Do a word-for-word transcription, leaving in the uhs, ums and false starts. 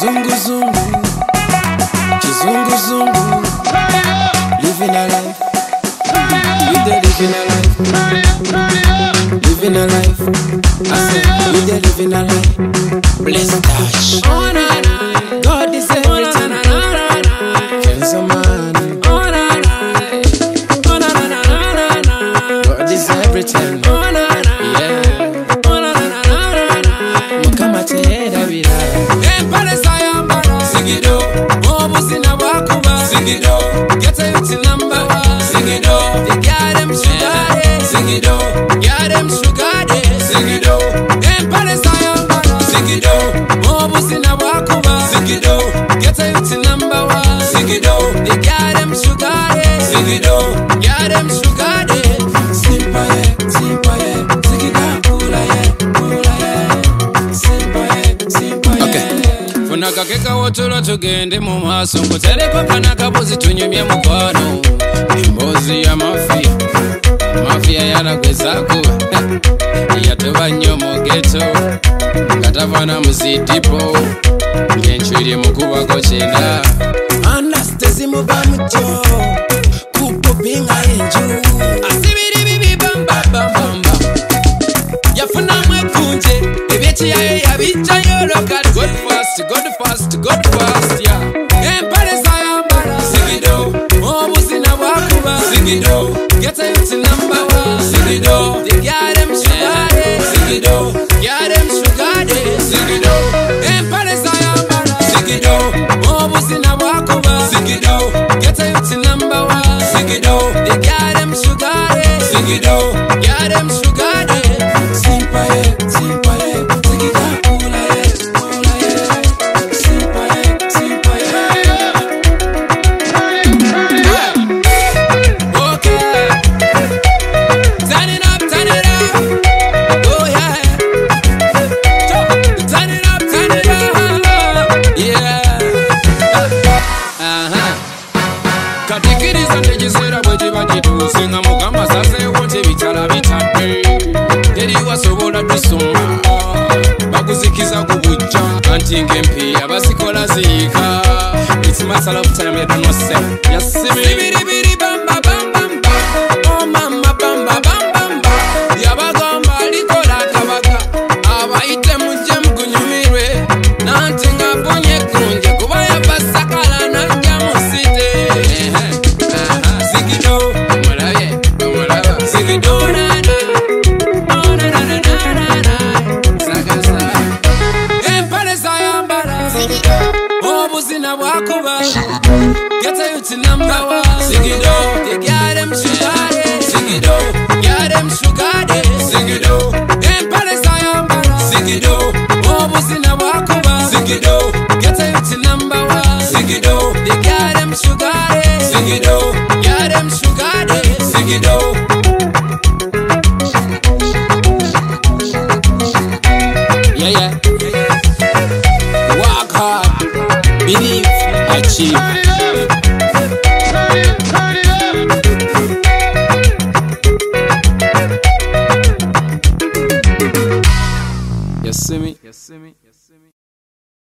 Kizungu zungu, kizungu zungu, living a life, we dey living a life, living a life. I said we dey living a life. Blessed touch. Oh na na, God is everything. Kings of man. Oh na na, oh na na na na na. God is everything. Oh na na, yeah. Oh na na na na. Mukama tera bila. Empare sayamba. Sigido, oh musina wakuba. Sigido, get a hit number. Sigido, they got them sugar. Sigido, got them sugar. Sigido, empare sayamba. Sigido, oh musina wakuba. Sigido, get a hit number one. Sigido, they got them sugar. Sigido, got them sugar. Simple, simple, Sigida pula ye, pula ye. Simple, simple. Okay. Funaka keka wotolo tugende mu maso ngutereko kana kabuzi tunyumye mukwano. Imbozi ya mafia, mafia yaragwezako. Yatuba nnyo mu ghetto, katavana muzitipo. Nyenchwiri mukubako chena. Anastasi mubamucho, kupo binga enju. Asibiri bibi bamba bamba. Yafuna mwekunje, ebechi ya ya bicha yoloka. God fast, God fast, God fast, yeah. Empare sayamba. Sigido, oh musina wakuba. Sigido, get a hit number one. Sigido, they got them sugar. Sigido, got them sugar. Sigido, empare sayamba. Sigido, oh musina wakuba. Sigido, get a hit number one. Sigido, they got them sugar. Sigido, got them sugar. Simple, simple, Sigida pula ye, pula ye. Simple, simple. Okay, turn it up, turn it up. Oh yeah, turn it up, turn it up. Yeah. Uh-huh. Katikiriza ndejisera bwejiba jitusinga mugamba sase wote bitala bitadde. Teri wasobola tusoma bakuzikiza kubujja anti ngempi abasikola ziika. It's matter of time you don't know say. Yes, sibiri biri bamba bamba bamba. Oh mama bamba bamba bamba. Yabagamba likola kabaka abayite mujje mugunyumirwe nanti ngabonye kunje kuba yabasakala najja musite. Sigido omulaye omulaba Sigido na na. Oh na na na na na. Sagasa empare sayambala. Oh musina wakuba. Get a hit number one. Sigido, they got them sugar. Sigido, got them sugar. Sigido, empare sayamba. Sigido, oh musina wakuba. Sigido, get a hit number one. Sigido, they got them sugar. Sigido, got them sugar. Sigido. Yeah, yeah. Work hard, believe, achieve. You see me? You see me?